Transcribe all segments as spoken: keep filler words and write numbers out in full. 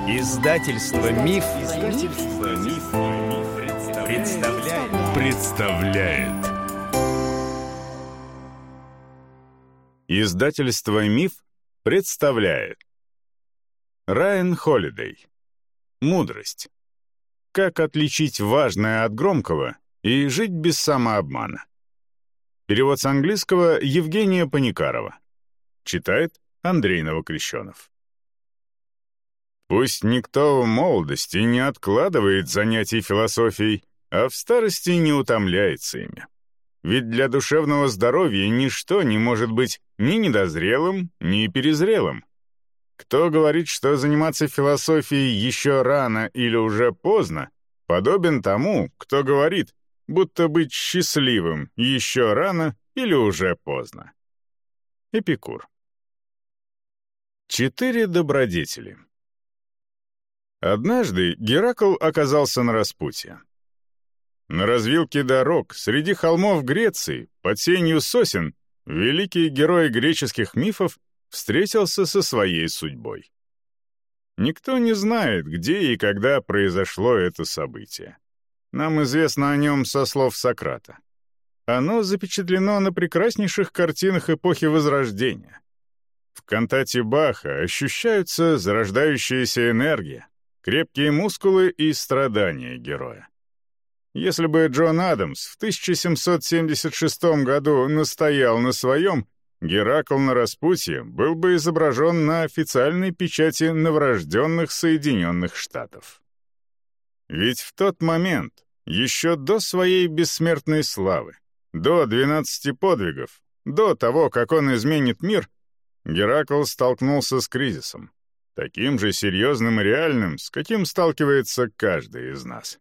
Издательство Миф, Издательство Миф, представляет. представляет. Издательство Миф представляет. Райан Холидей. Мудрость. Как отличить важное от громкого и жить без самообмана. Перевод с английского Евгения Паникарова. Читает Андрей Новокрещенов. Пусть никто в молодости не откладывает занятий философией, а в старости не утомляется ими. Ведь для душевного здоровья ничто не может быть ни недозрелым, ни перезрелым. Кто говорит, что заниматься философией еще рано или уже поздно, подобен тому, кто говорит, будто быть счастливым еще рано или уже поздно. Эпикур. Четыре добродетели. Однажды Геракл оказался на распутье. На развилке дорог, среди холмов Греции, под сенью сосен, великий герой греческих мифов встретился со своей судьбой. Никто не знает, где и когда произошло это событие. Нам известно о нем со слов Сократа. Оно запечатлено на прекраснейших картинах эпохи Возрождения. В кантате Баха ощущаются зарождающаяся энергия, крепкие мускулы и страдания героя. Если бы Джон Адамс в тысяча семьсот семьдесят шестом году настоял на своем, Геракл на распутье был бы изображен на официальной печати новорожденных Соединенных Штатов. Ведь в тот момент, еще до своей бессмертной славы, до двенадцати подвигов, до того, как он изменит мир, Геракл столкнулся с кризисом, таким же серьезным и реальным, с каким сталкивается каждый из нас.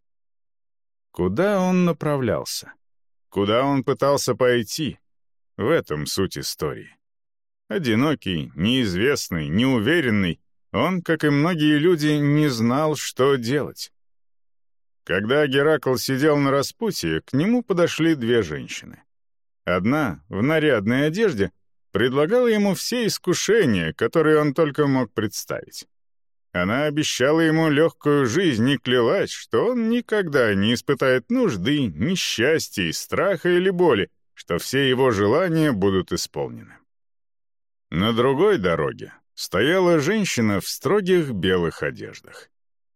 Куда он направлялся? Куда он пытался пойти? В этом суть истории. Одинокий, неизвестный, неуверенный, он, как и многие люди, не знал, что делать. Когда Геракл сидел на распутье, к нему подошли две женщины. Одна, в нарядной одежде, предлагала ему все искушения, которые он только мог представить. Она обещала ему легкую жизнь и клялась, что он никогда не испытает нужды, несчастья, страха или боли, что все его желания будут исполнены. На другой дороге стояла женщина в строгих белых одеждах.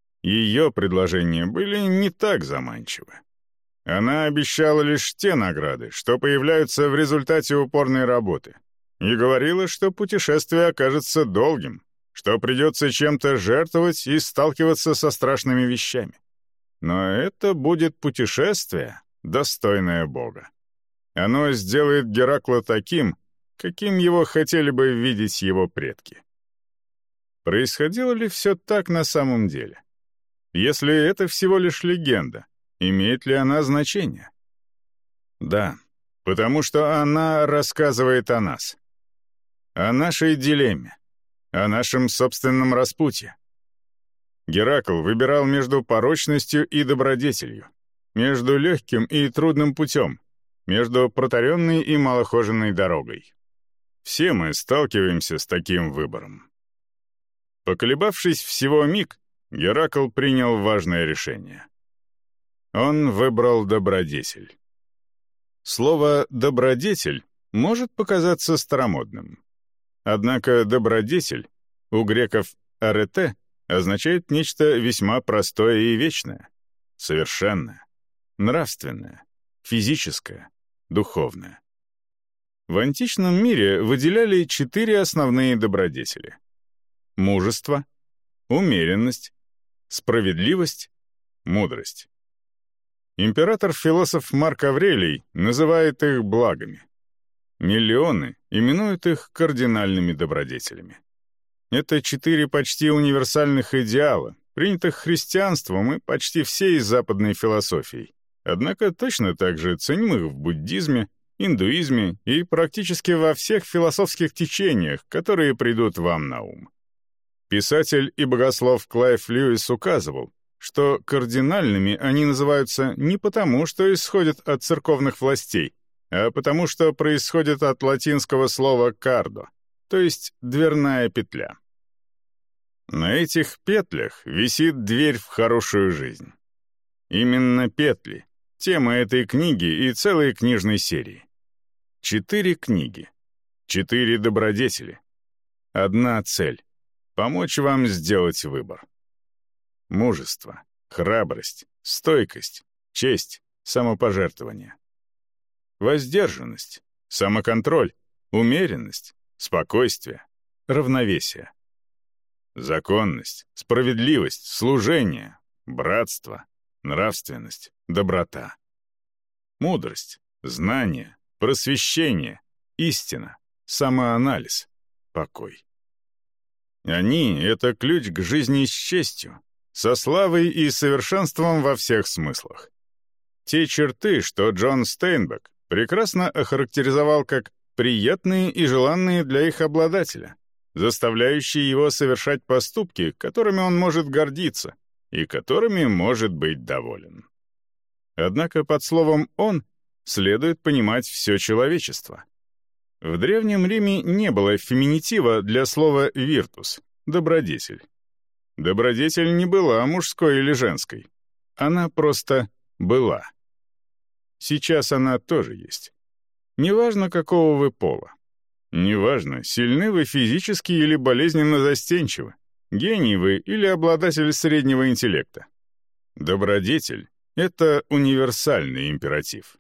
Ее предложения были не так заманчивы. Она обещала лишь те награды, что появляются в результате упорной работы, и говорила, что путешествие окажется долгим, что придется чем-то жертвовать и сталкиваться со страшными вещами. Но это будет путешествие, достойное Бога. Оно сделает Геракла таким, каким его хотели бы видеть его предки. Происходило ли все так на самом деле? Если это всего лишь легенда, имеет ли она значение? Да, потому что она рассказывает о нас. О нашей дилемме, о нашем собственном распутье. Геракл выбирал между порочностью и добродетелью, между легким и трудным путем, между протаренной и малохоженной дорогой. Все мы сталкиваемся с таким выбором. Поколебавшись всего миг, Геракл принял важное решение. Он выбрал добродетель. Слово «добродетель» может показаться старомодным. Однако добродетель, у греков «арете», означает нечто весьма простое и вечное, совершенное, нравственное, физическое, духовное. В античном мире выделяли четыре основные добродетели: мужество, умеренность, справедливость, мудрость. Император-философ Марк Аврелий называет их благами. Миллионы именуют их кардинальными добродетелями. Это четыре почти универсальных идеала, принятых христианством и почти всей западной философией, однако точно так же ценимых в буддизме, индуизме и практически во всех философских течениях, которые придут вам на ум. Писатель и богослов Клайв Льюис указывал, что кардинальными они называются не потому, что исходят от церковных властей, а потому что происходят от латинского слова «кардо», то есть «дверная петля». На этих петлях висит дверь в хорошую жизнь. Именно петли — тема этой книги и целой книжной серии. Четыре книги, четыре добродетели. Одна цель — помочь вам сделать выбор. Мужество, храбрость, стойкость, честь, самопожертвование. Воздержанность, самоконтроль, умеренность, спокойствие, равновесие. Законность, справедливость, служение, братство, нравственность, доброта. Мудрость, знание, просвещение, истина, самоанализ, покой. Они — это ключ к жизни с честью, со славой и совершенством во всех смыслах. Те черты, что Джон Стейнбек прекрасно охарактеризовал как приятные и желанные для их обладателя, заставляющие его совершать поступки, которыми он может гордиться и которыми может быть доволен. Однако под словом «он» следует понимать все человечество. В Древнем Риме не было феминитива для слова «виртус» — «добродетель». Добродетель не была мужской или женской. Она просто была. Сейчас она тоже есть. Неважно, какого вы пола. Неважно, сильны вы физически или болезненно застенчивы, гений вы или обладатель среднего интеллекта. Добродетель — это универсальный императив.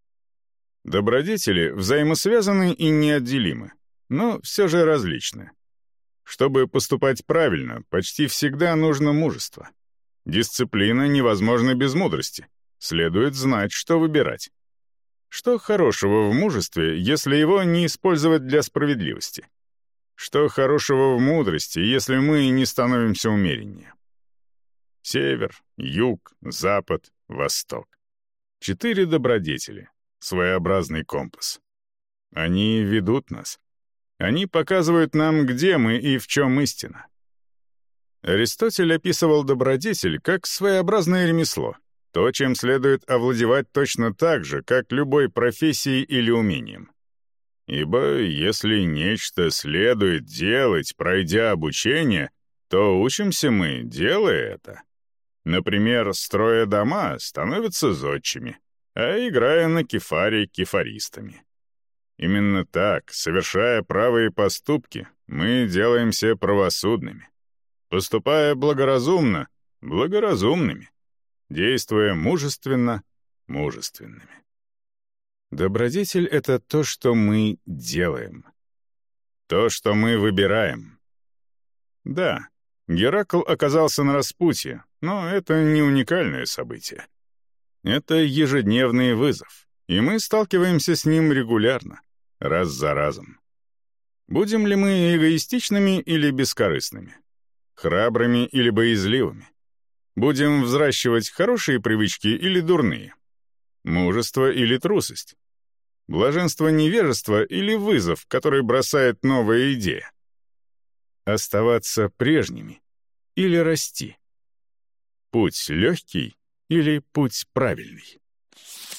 Добродетели взаимосвязаны и неотделимы, но все же различны. Чтобы поступать правильно, почти всегда нужно мужество. Дисциплина невозможна без мудрости. Следует знать, что выбирать. Что хорошего в мужестве, если его не использовать для справедливости? Что хорошего в мудрости, если мы не становимся умереннее? Север, юг, запад, восток. Четыре добродетели. Своеобразный компас. Они ведут нас. Они показывают нам, где мы и в чем истина. Аристотель описывал добродетель как своеобразное ремесло, то, чем следует овладевать точно так же, как любой профессией или умением. Ибо если нечто следует делать, пройдя обучение, то учимся мы, делая это. Например, строя дома, становятся зодчими, а играя на кефаре — кефаристами. Именно так, совершая правые поступки, мы делаемся правосудными. Поступая благоразумно — благоразумными. Действуя мужественно — мужественными. Добродетель — это то, что мы делаем. То, что мы выбираем. Да, Геракл оказался на распутье, но это не уникальное событие. Это ежедневный вызов, и мы сталкиваемся с ним регулярно, раз за разом. Будем ли мы эгоистичными или бескорыстными? Храбрыми или боязливыми? Будем взращивать хорошие привычки или дурные? Мужество или трусость? Блаженство невежества или вызов, который бросает новая идея? Оставаться прежними или расти? Путь легкий или путь правильный?